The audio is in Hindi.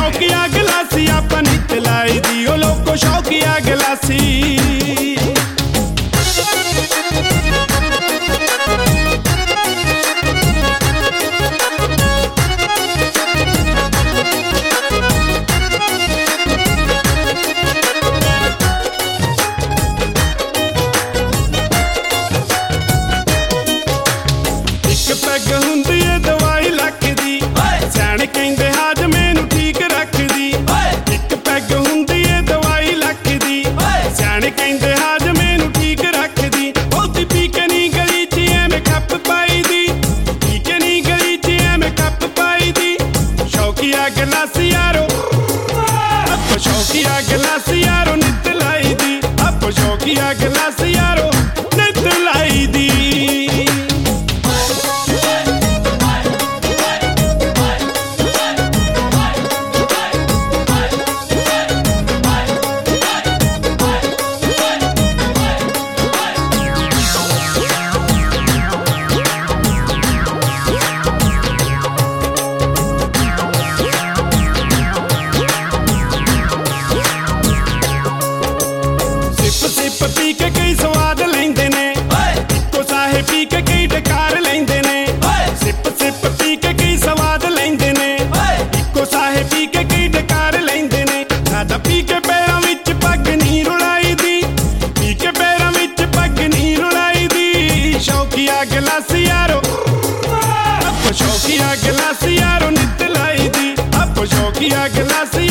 शौकिया गिलासी आपा नित लाई दी ओ लोको शौकिया गिलासी। एक पैग हुंदी है दवाई लख दी, सियाणे कहंदे हाजमे नूं ठीक रखदी। एक पैग हुंदी है दवाई लख दी, सियाणे कहंदे हाजमे नूं ठीक रखदी। बहुती पी के नी गली च एवें खप पाई दी, पी के नी गली च एवें खप पाई दी। शौकिया गिलासी यारो आपो शौकिया गिलासी यारो नित लाई दी, आपो शौकिया गिलासी यारो नित लाई दी। सिप पी के कई स्वाद लेंदे ने, इको साहे पी के कई डकार लेंदे ने। सिप पी के कई स्वाद लेंदे ने, इको साहे पी के कई डकार लेंदे ने। सादा पी के पैरां विच पग नी रुलाई दी, पी के पैरां विच पग नी रुलाई दी। शौकिया गिलासी यारो आपो शौकिया गिलासी यारो नित लाई दी, आपो शौकिया गिलासी